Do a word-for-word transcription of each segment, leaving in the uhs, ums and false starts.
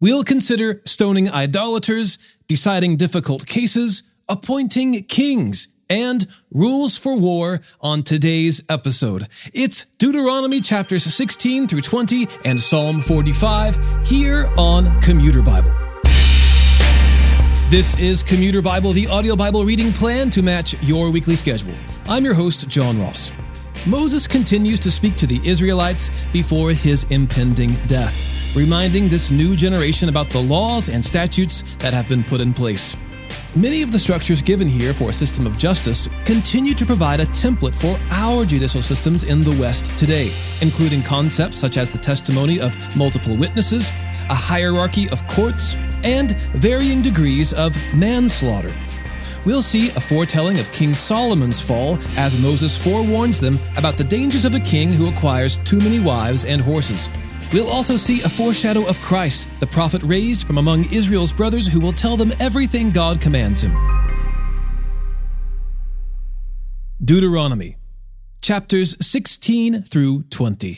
We'll consider stoning idolaters, deciding difficult cases, appointing kings, and rules for war on today's episode. It's Deuteronomy chapters sixteen through twenty and Psalm forty-five here on Commuter Bible. This is Commuter Bible, the audio Bible reading plan to match your weekly schedule. I'm your host, John Ross. Moses continues to speak to the Israelites before his impending death, reminding this new generation about the laws and statutes that have been put in place. Many of the structures given here for a system of justice continue to provide a template for our judicial systems in the West today, including concepts such as the testimony of multiple witnesses, a hierarchy of courts, and varying degrees of manslaughter. We'll see a foretelling of King Solomon's fall as Moses forewarns them about the dangers of a king who acquires too many wives and horses. We'll also see a foreshadow of Christ, the prophet raised from among Israel's brothers who will tell them everything God commands him. Deuteronomy, chapters sixteen through twenty.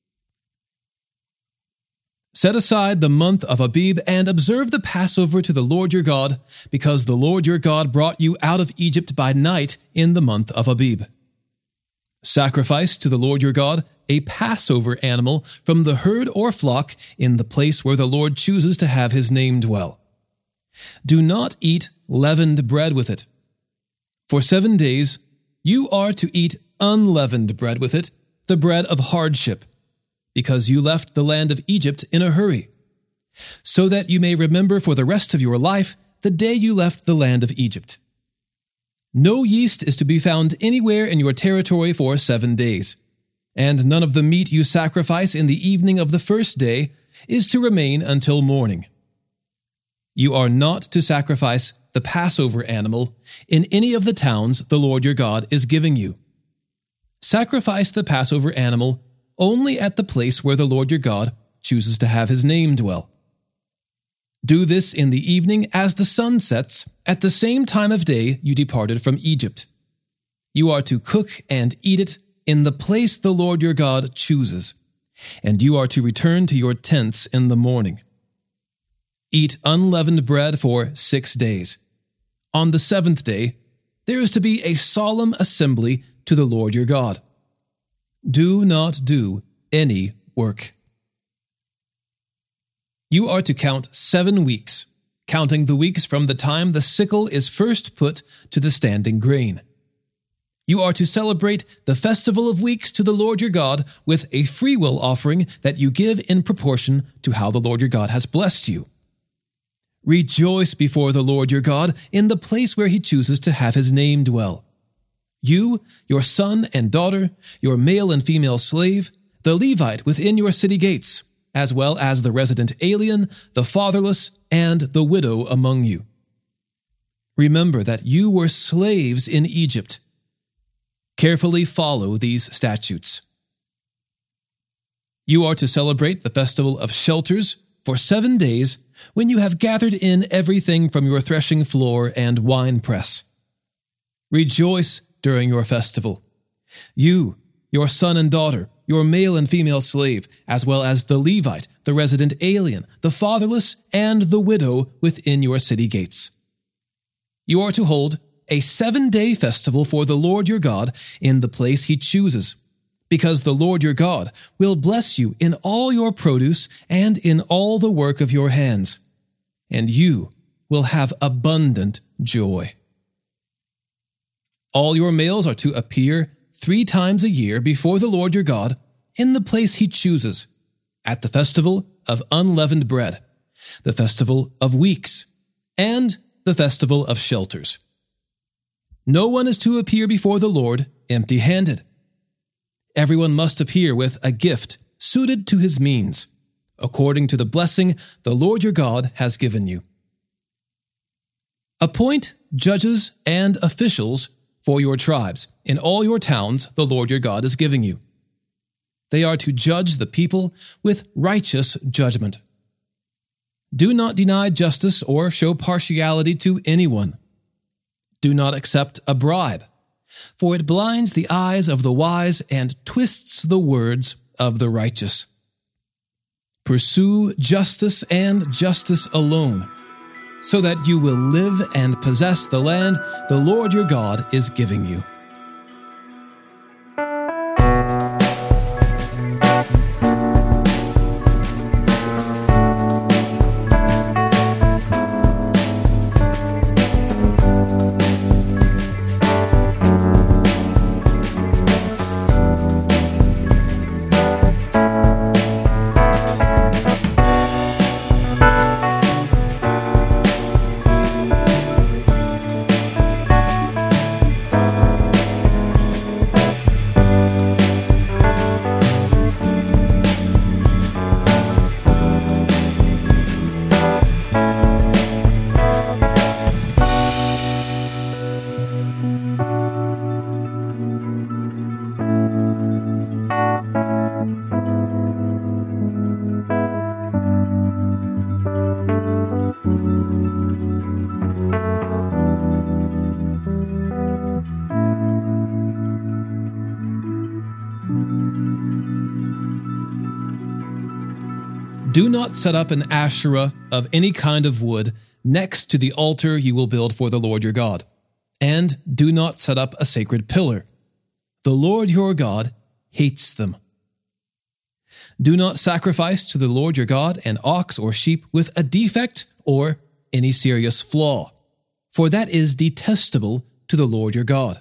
Set aside the month of Abib and observe the Passover to the Lord your God, because the Lord your God brought you out of Egypt by night in the month of Abib. Sacrifice to the Lord your God a Passover animal from the herd or flock in the place where the Lord chooses to have his name dwell. Do not eat leavened bread with it. For seven days you are to eat unleavened bread with it, the bread of hardship, because you left the land of Egypt in a hurry, so that you may remember for the rest of your life the day you left the land of Egypt. No yeast is to be found anywhere in your territory for seven days, and none of the meat you sacrifice in the evening of the first day is to remain until morning. You are not to sacrifice the Passover animal in any of the towns the Lord your God is giving you. Sacrifice the Passover animal only at the place where the Lord your God chooses to have his name dwell. Do this in the evening as the sun sets, at the same time of day you departed from Egypt. You are to cook and eat it in the place the Lord your God chooses, and you are to return to your tents in the morning. Eat unleavened bread for six days. On the seventh day, there is to be a solemn assembly to the Lord your God. Do not do any work. You are to count seven weeks, counting the weeks from the time the sickle is first put to the standing grain. You are to celebrate the Festival of Weeks to the Lord your God with a freewill offering that you give in proportion to how the Lord your God has blessed you. Rejoice before the Lord your God in the place where he chooses to have his name dwell. You, your son and daughter, your male and female slave, the Levite within your city gates, as well as the resident alien, the fatherless, and the widow among you. Remember that you were slaves in Egypt. Carefully follow these statutes. You are to celebrate the festival of shelters for seven days when you have gathered in everything from your threshing floor and winepress. Rejoice during your festival. You, your son and daughter, your male and female slave, as well as the Levite, the resident alien, the fatherless, and the widow within your city gates. You are to hold a seven-day festival for the Lord your God in the place he chooses, because the Lord your God will bless you in all your produce and in all the work of your hands, and you will have abundant joy. All your males are to appear three times a year before the Lord your God in the place he chooses, at the festival of unleavened bread, the festival of weeks, and the festival of shelters. No one is to appear before the Lord empty-handed. Everyone must appear with a gift suited to his means, according to the blessing the Lord your God has given you. Appoint judges and officials for your tribes in all your towns the Lord your God is giving you. They are to judge the people with righteous judgment. Do not deny justice or show partiality to anyone. Do not accept a bribe, for it blinds the eyes of the wise and twists the words of the righteous. Pursue justice and justice alone, so that you will live and possess the land the Lord your God is giving you. Do not set up an Asherah of any kind of wood next to the altar you will build for the Lord your God, and do not set up a sacred pillar. The Lord your God hates them. Do not sacrifice to the Lord your God an ox or sheep with a defect or any serious flaw, for that is detestable to the Lord your God.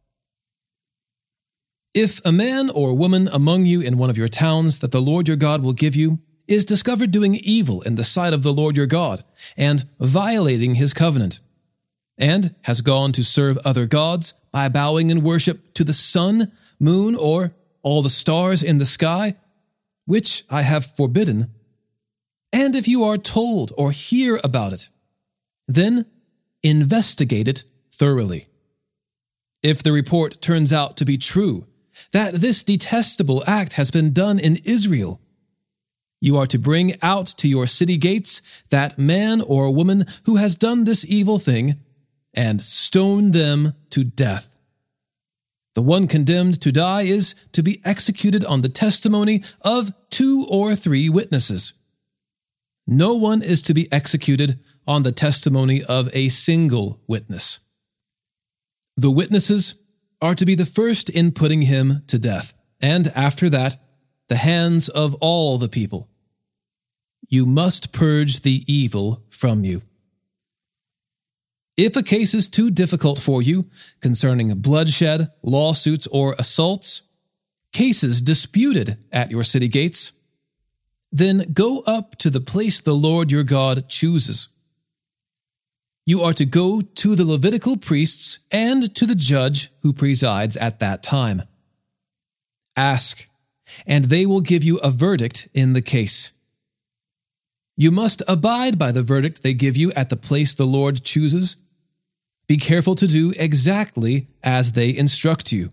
If a man or woman among you in one of your towns that the Lord your God will give you is discovered doing evil in the sight of the Lord your God, and violating his covenant, and has gone to serve other gods by bowing in worship to the sun, moon, or all the stars in the sky, which I have forbidden, and if you are told or hear about it, then investigate it thoroughly. If the report turns out to be true, that this detestable act has been done in Israel, you are to bring out to your city gates that man or woman who has done this evil thing, and stone them to death. The one condemned to die is to be executed on the testimony of two or three witnesses. No one is to be executed on the testimony of a single witness. The witnesses are to be the first in putting him to death, and after that, the hands of all the people. You must purge the evil from you. If a case is too difficult for you concerning bloodshed, lawsuits, or assaults, cases disputed at your city gates, then go up to the place the Lord your God chooses. You are to go to the Levitical priests and to the judge who presides at that time. Ask, and they will give you a verdict in the case. You must abide by the verdict they give you at the place the Lord chooses. Be careful to do exactly as they instruct you.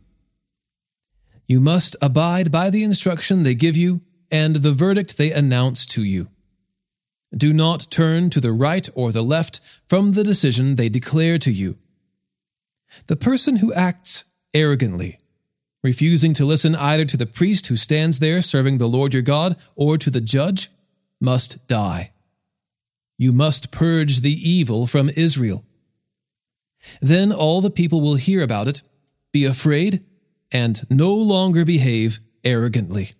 You must abide by the instruction they give you and the verdict they announce to you. Do not turn to the right or the left from the decision they declare to you. The person who acts arrogantly, refusing to listen either to the priest who stands there serving the Lord your God or to the judge, must die. You must purge the evil from Israel. Then all the people will hear about it, be afraid, and no longer behave arrogantly.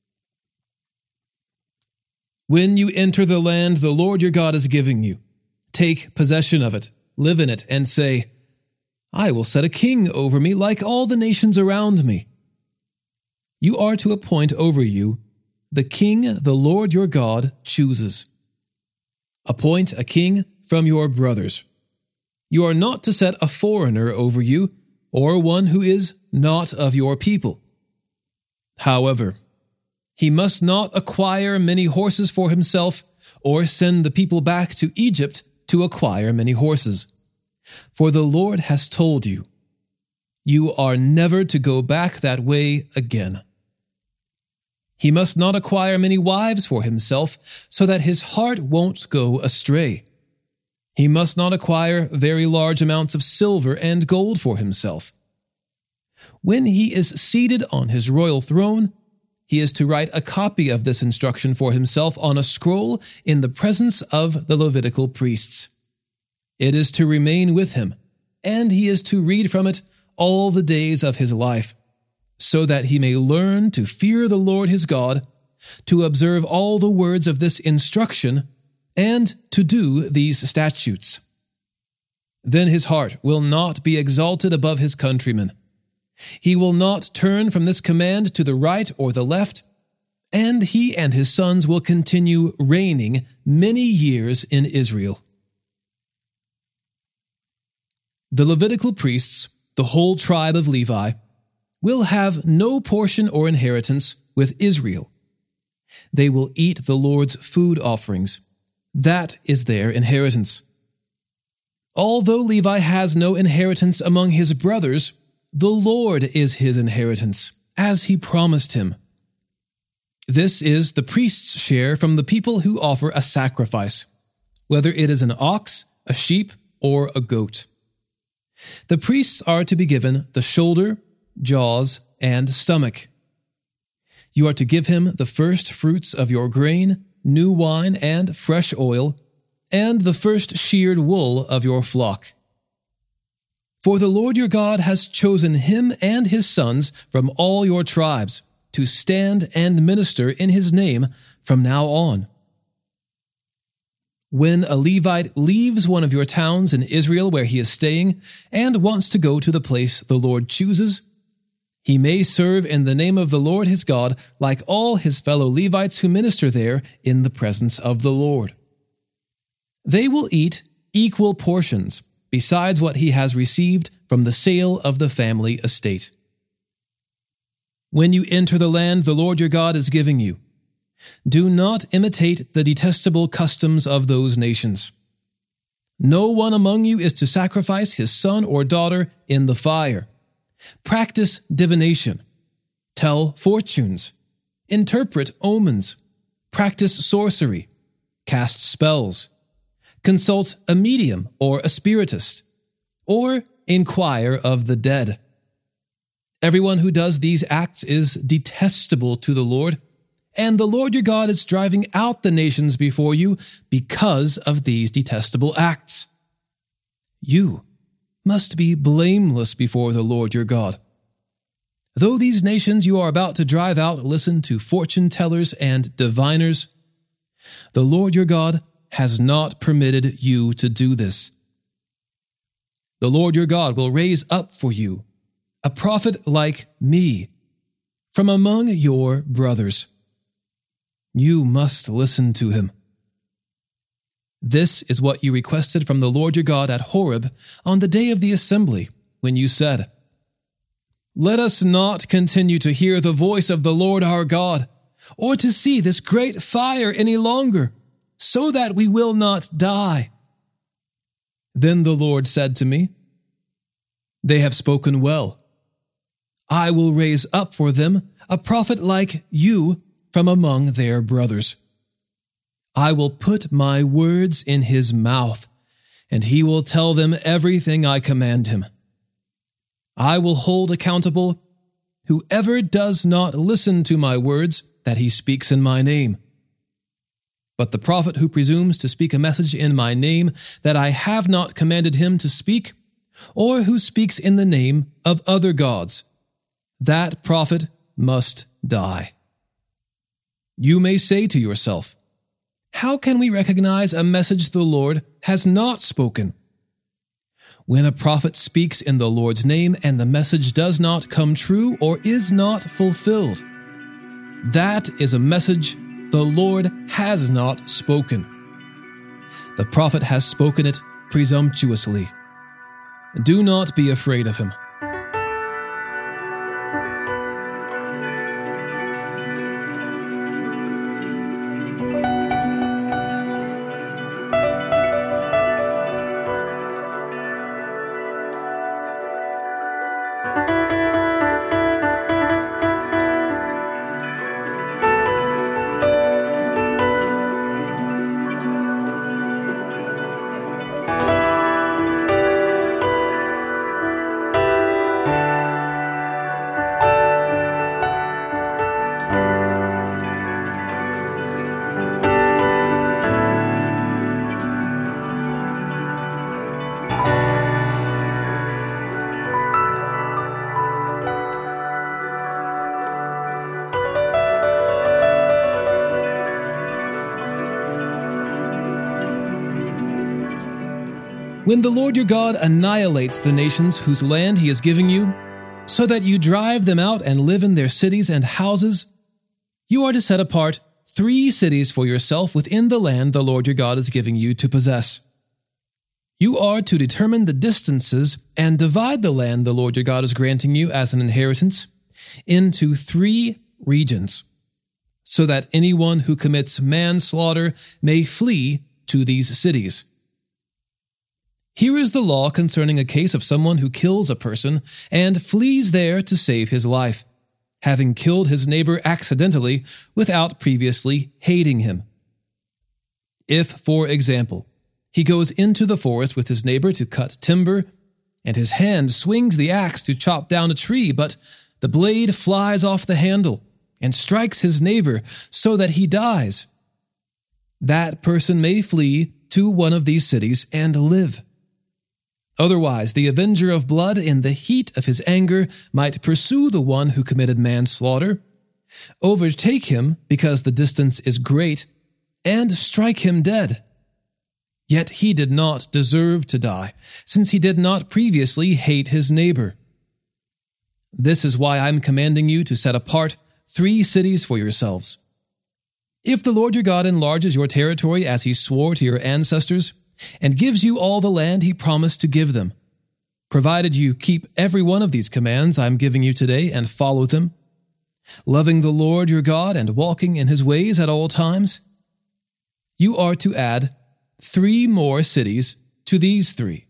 When you enter the land the Lord your God is giving you, take possession of it, live in it, and say, I will set a king over me like all the nations around me. You are to appoint over you the king the Lord your God chooses. Appoint a king from your brothers. You are not to set a foreigner over you, or one who is not of your people. However, he must not acquire many horses for himself, or send the people back to Egypt to acquire many horses. For the Lord has told you, you are never to go back that way again. He must not acquire many wives for himself, so that his heart won't go astray. He must not acquire very large amounts of silver and gold for himself. When he is seated on his royal throne, he is to write a copy of this instruction for himself on a scroll in the presence of the Levitical priests. It is to remain with him, and he is to read from it all the days of his life, so that he may learn to fear the Lord his God, to observe all the words of this instruction, and to do these statutes. Then his heart will not be exalted above his countrymen. He will not turn from this command to the right or the left, and he and his sons will continue reigning many years in Israel. The Levitical priests, the whole tribe of Levi, will have no portion or inheritance with Israel. They will eat the Lord's food offerings. That is their inheritance. Although Levi has no inheritance among his brothers, the Lord is his inheritance, as he promised him. This is the priest's share from the people who offer a sacrifice, whether it is an ox, a sheep, or a goat. The priests are to be given the shoulder, jaws, and stomach. You are to give him the first fruits of your grain, new wine, and fresh oil, and the first sheared wool of your flock. For the Lord your God has chosen him and his sons from all your tribes to stand and minister in his name from now on. When a Levite leaves one of your towns in Israel where he is staying and wants to go to the place the Lord chooses, he may serve in the name of the Lord his God like all his fellow Levites who minister there in the presence of the Lord. They will eat equal portions besides what he has received from the sale of the family estate. When you enter the land the Lord your God is giving you, do not imitate the detestable customs of those nations. No one among you is to sacrifice his son or daughter in the fire. Practice divination. Tell fortunes. Interpret omens. Practice sorcery. Cast spells. Consult a medium or a spiritist. Or inquire of the dead. Everyone who does these acts is detestable to the Lord, and the Lord your God is driving out the nations before you because of these detestable acts. You must be blameless before the Lord your God. Though these nations you are about to drive out listen to fortune tellers and diviners, the Lord your God has not permitted you to do this. The Lord your God will raise up for you a prophet like me from among your brothers. You must listen to him. This is what you requested from the Lord your God at Horeb on the day of the assembly, when you said, "Let us not continue to hear the voice of the Lord our God, or to see this great fire any longer, so that we will not die." Then the Lord said to me, "They have spoken well. I will raise up for them a prophet like you from among their brothers. I will put my words in his mouth, and he will tell them everything I command him. I will hold accountable whoever does not listen to my words that he speaks in my name. But the prophet who presumes to speak a message in my name that I have not commanded him to speak, or who speaks in the name of other gods, that prophet must die. You may say to yourself, 'How can we recognize a message the Lord has not spoken?' When a prophet speaks in the Lord's name and the message does not come true or is not fulfilled, that is a message the Lord has not spoken. The prophet has spoken it presumptuously. Do not be afraid of him. When the Lord your God annihilates the nations whose land he is giving you, so that you drive them out and live in their cities and houses, you are to set apart three cities for yourself within the land the Lord your God is giving you to possess. You are to determine the distances and divide the land the Lord your God is granting you as an inheritance into three regions, so that anyone who commits manslaughter may flee to these cities. Here is the law concerning a case of someone who kills a person and flees there to save his life, having killed his neighbor accidentally without previously hating him. If, for example, he goes into the forest with his neighbor to cut timber, and his hand swings the axe to chop down a tree, but the blade flies off the handle and strikes his neighbor so that he dies, that person may flee to one of these cities and live. Otherwise, the avenger of blood in the heat of his anger might pursue the one who committed manslaughter, overtake him because the distance is great, and strike him dead. Yet he did not deserve to die, since he did not previously hate his neighbor. This is why I am commanding you to set apart three cities for yourselves. If the Lord your God enlarges your territory as he swore to your ancestors, and gives you all the land he promised to give them, provided you keep every one of these commands I am giving you today and follow them, loving the Lord your God and walking in his ways at all times, you are to add three more cities to these three.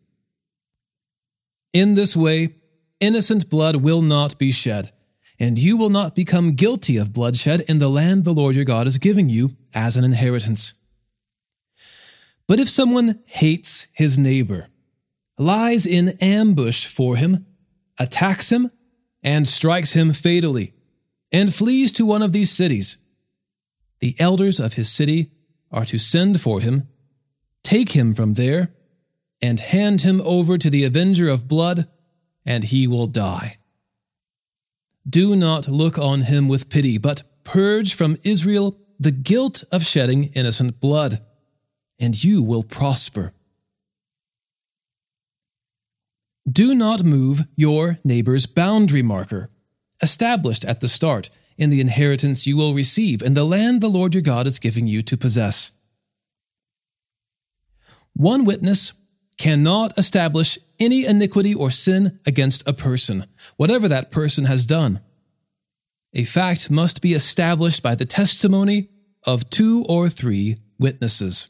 In this way, innocent blood will not be shed, and you will not become guilty of bloodshed in the land the Lord your God is giving you as an inheritance. But if someone hates his neighbor, lies in ambush for him, attacks him, and strikes him fatally, and flees to one of these cities, the elders of his city are to send for him, take him from there, and hand him over to the avenger of blood, and he will die. Do not look on him with pity, but purge from Israel the guilt of shedding innocent blood, and you will prosper. Do not move your neighbor's boundary marker, established at the start in the inheritance you will receive in the land the Lord your God is giving you to possess. One witness cannot establish any iniquity or sin against a person, whatever that person has done. A fact must be established by the testimony of two or three witnesses.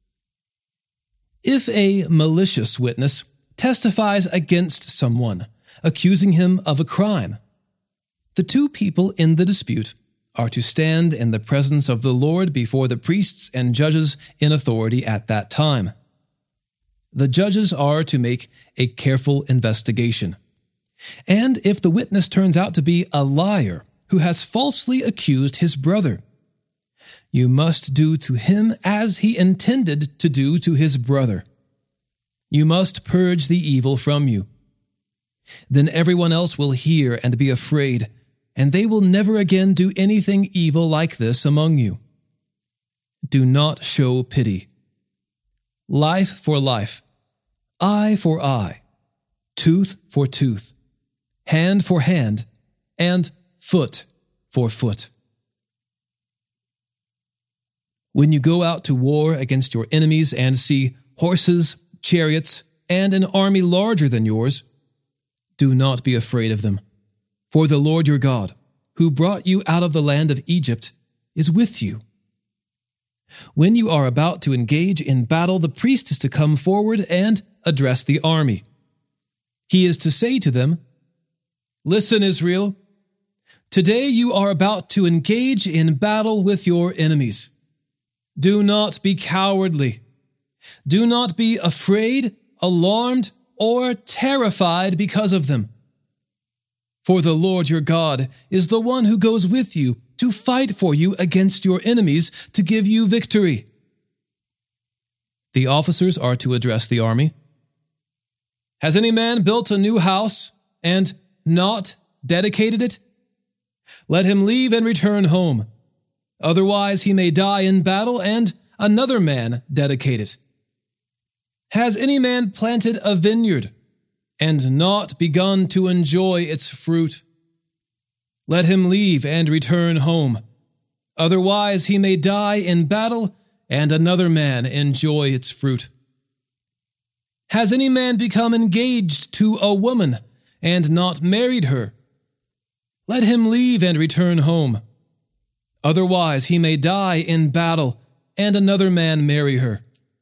If a malicious witness testifies against someone, accusing him of a crime, the two people in the dispute are to stand in the presence of the Lord before the priests and judges in authority at that time. The judges are to make a careful investigation. And if the witness turns out to be a liar who has falsely accused his brother, you must do to him as he intended to do to his brother. You must purge the evil from you. Then everyone else will hear and be afraid, and they will never again do anything evil like this among you. Do not show pity. Life for life, eye for eye, tooth for tooth, hand for hand, and foot for foot. When you go out to war against your enemies and see horses, chariots, and an army larger than yours, do not be afraid of them, for the Lord your God, who brought you out of the land of Egypt, is with you. When you are about to engage in battle, the priest is to come forward and address the army. He is to say to them, "Listen, Israel, today you are about to engage in battle with your enemies. Do not be cowardly. Do not be afraid, alarmed, or terrified because of them. For the Lord your God is the one who goes with you to fight for you against your enemies to give you victory." The officers are to address the army. "Has any man built a new house and not dedicated it? Let him leave and return home. Otherwise he may die in battle and another man dedicate it. Has any man planted a vineyard and not begun to enjoy its fruit? Let him leave and return home. Otherwise he may die in battle and another man enjoy its fruit. Has any man become engaged to a woman and not married her? Let him leave and return home. Otherwise he may die in battle and another man marry her.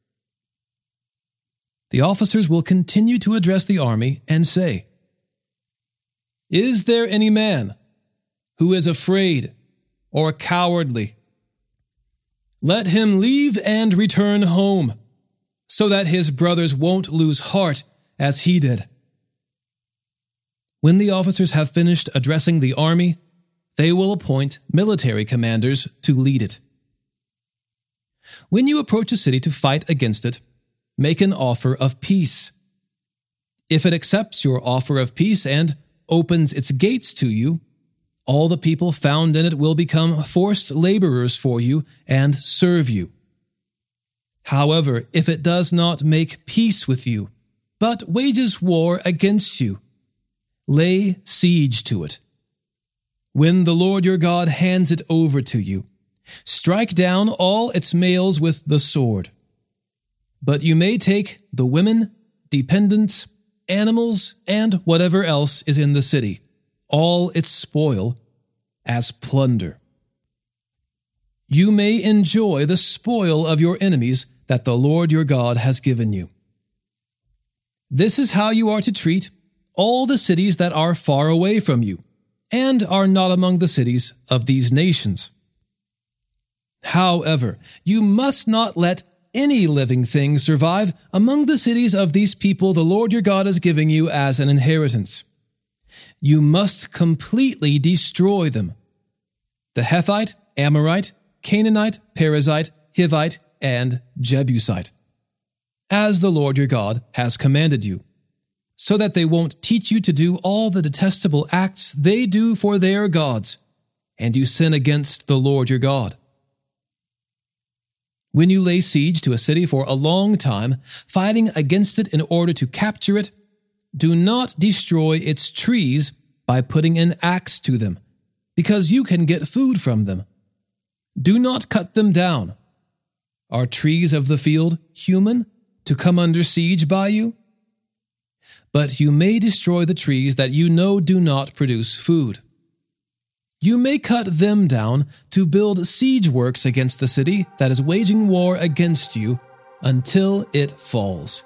The officers will continue to address the army and say, Is there any man who is afraid or cowardly? Let him leave and return home, so that his brothers won't lose heart as he did. When the officers have finished addressing the army, they will appoint military commanders to lead it. When you approach a city to fight against it, make an offer of peace. If it accepts your offer of peace and opens its gates to you, all the people found in it will become forced laborers for you and serve you. However, if it does not make peace with you, but wages war against you, lay siege to it. When the Lord your God hands it over to you, strike down all its males with the sword. But you may take the women, dependents, animals, and whatever else is in the city, all its spoil, as plunder. You may enjoy the spoil of your enemies that the Lord your God has given you. This is how you are to treat all the cities that are far away from you, and are not among the cities of these nations. However, you must not let any living thing survive among the cities of these people the Lord your God is giving you as an inheritance. You must completely destroy them. The Hethite, Amorite, Canaanite, Perizzite, Hivite, and Jebusite, as the Lord your God has commanded you, so that they won't teach you to do all the detestable acts they do for their gods, and you sin against the Lord your God. When you lay siege to a city for a long time, fighting against it in order to capture it, do not destroy its trees by putting an axe to them, because you can get food from them. Do not cut them down. Are trees of the field human to come under siege by you? But you may destroy the trees that you know do not produce food. You may cut them down to build siege works against the city that is waging war against you until it falls.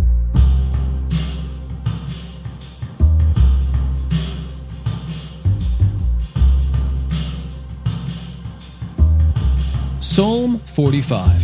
Psalm forty-five.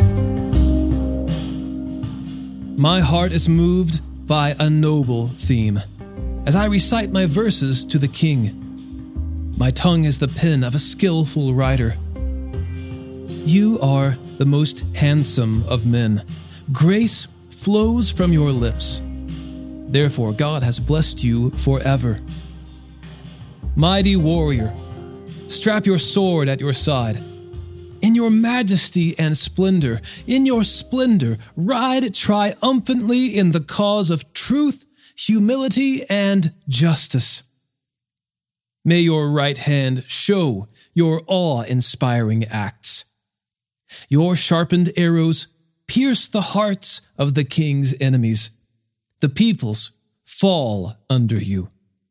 My heart is moved by a noble theme as I recite my verses to the King. My tongue is the pen of a skillful writer. You are the most handsome of men. Grace flows from your lips. Therefore, God has blessed you forever. Mighty warrior, strap your sword at your side. In your majesty and splendor, in your splendor, ride triumphantly in the cause of truth, humility, and justice. May your right hand show your awe-inspiring acts. Your sharpened arrows pierce the hearts of the king's enemies. The peoples fall under you.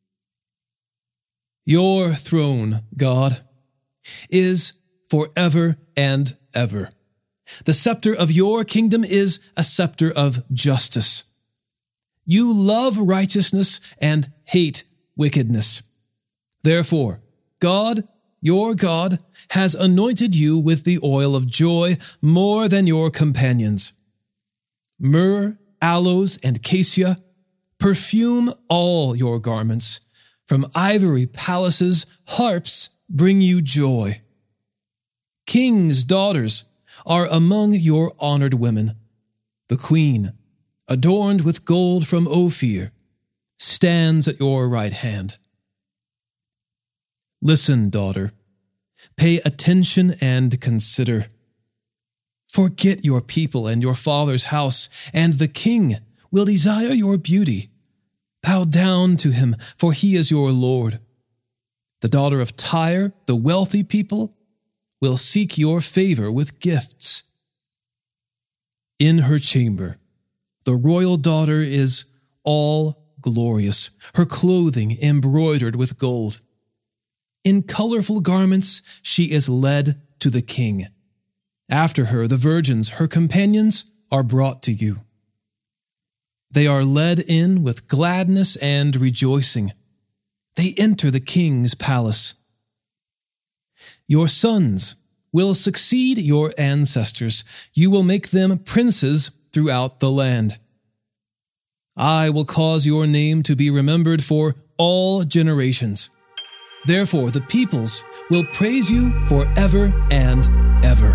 Your throne, God, is forever and ever. The scepter of your kingdom is a scepter of justice. You love righteousness and hate wickedness. Therefore, God, your God, has anointed you with the oil of joy more than your companions. Myrrh, aloes, and cassia perfume all your garments. From ivory palaces, harps bring you joy. Kings' daughters are among your honored women. The queen, adorned with gold from Ophir, stands at your right hand. Listen, daughter. Pay attention and consider. Forget your people and your father's house, and the king will desire your beauty. Bow down to him, for he is your Lord. The daughter of Tyre, the wealthy people, will seek your favor with gifts. In her chamber, the royal daughter is all glorious, her clothing embroidered with gold. In colorful garments, she is led to the king. After her, the virgins, her companions, are brought to you. They are led in with gladness and rejoicing. They enter the king's palace. Your sons will succeed your ancestors. You will make them princes throughout the land. I will cause your name to be remembered for all generations. Therefore, the peoples will praise you forever and ever.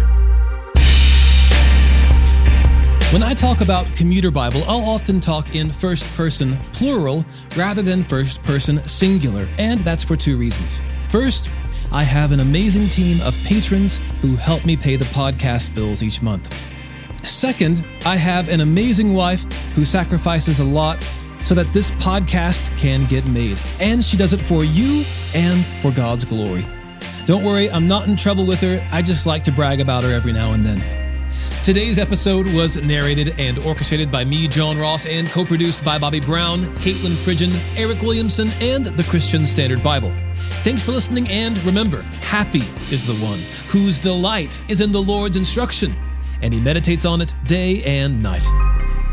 When I talk about Commuter Bible, I'll often talk in first person plural rather than first person singular, and that's for two reasons. First, I have an amazing team of patrons who help me pay the podcast bills each month. Second, I have an amazing wife who sacrifices a lot so that this podcast can get made, and she does it for you and for God's glory. Don't worry, I'm not in trouble with her. I just like to brag about her every now and then. Today's episode was narrated and orchestrated by me, John Ross, and co-produced by Bobby Brown, Caitlin Pridgeon, Eric Williamson, and the Christian Standard Bible. Thanks for listening, and remember, happy is the one whose delight is in the Lord's instruction, and he meditates on it day and night.